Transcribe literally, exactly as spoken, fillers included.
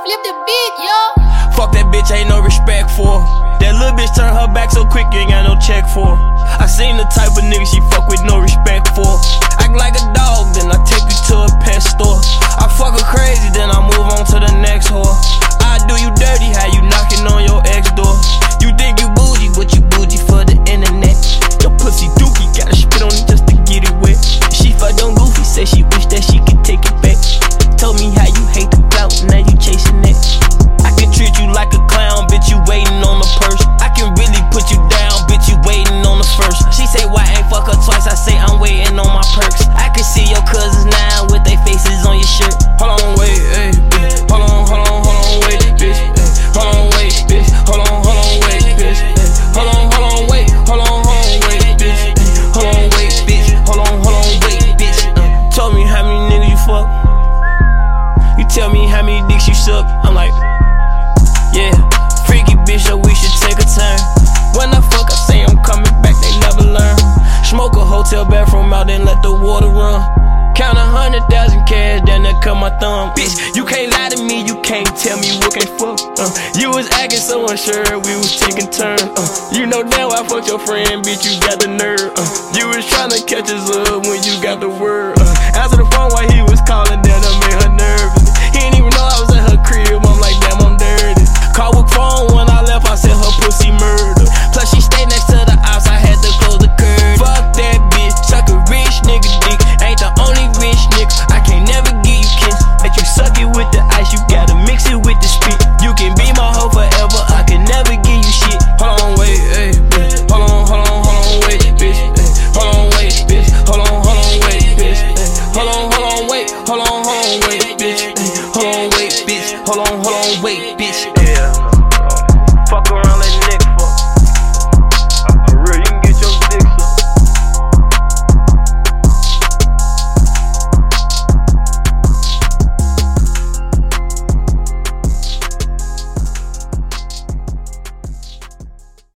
flip the beat, yo. Fuck that bitch, ain't no respect for her. That little bitch turn her back so quick, you ain't got no check for her. I seen the type of nigga she fuck with, no respect for her. Act like a dog, then I take you to a pet store. I fuck her crazy, then I move on to the next whore. I do you dirty, how you knocking on your ex door. You think you bougie, but you bougie for the internet. Your pussy dookie, gotta spit on it just to get it wet. She fucked on Goofy, say she wish that she could take it back. Told me how you hate the clout, now you chasing it. I can treat you like a clown, bitch, you waiting on the purse. I can really put you down, bitch, you waiting on the first. She say, why ain't fuck her twice? I say, I'm waiting on my perks. I can see your cousins now with their faces on your shirt. Hold on, wait, hey, bitch. Hold on, hold on, hold on, wait, bitch. Ay. Hold on, wait, bitch. Hold on, hold on, wait, bitch. Ay. Hold on, hold on, wait. Hold on, hold on, wait, bitch. Ay. Hold on, wait, bitch. Hold on, hold on, wait, bitch. Uh. Told me how many niggas you fuck. You tell me how many dicks you suck. I'm like, yeah, freaky bitch, so we should take a turn. When I fuck, I say I'm coming back, they never learn. Smoke a hotel bathroom out, then let the water run. Count a hundred thousand cash, then they cut my thumb. Bitch, you can't lie to me, you can't tell me what can't fuck. Uh, you was acting so unsure, we was taking turns. Uh, you know damn I fucked your friend, bitch, you got the nerve. Uh, you was trying to catch his up when you got the word. Uh, answer the phone while he was calling, then that made her nervous. He didn't even know I was at her crib, I'm like, damn, I'm dirty. Call with phone when I left, I said her pussy murder. Plus she stayed next to the house, I had to close the curtain. Fuck that bitch, suck a rich nigga dick. Ain't the only rich nigga, I can't never give you kiss. Let you suck it with the ice, you gotta mix it with the spit. You can be my hoe forever, I can never give you shit. Hold on, wait, hey, bitch. Hold on, hold on, hold on, wait, bitch. Ay. Hold on, wait, bitch. Hold on, hold on, wait, bitch. Ay. Hold on, hold on, wait. Hold on, hold on, wait, bitch. Ay. Hold on, wait, bitch. Hold on, hold on, wait, bitch. Yeah. Fuck around that nigga.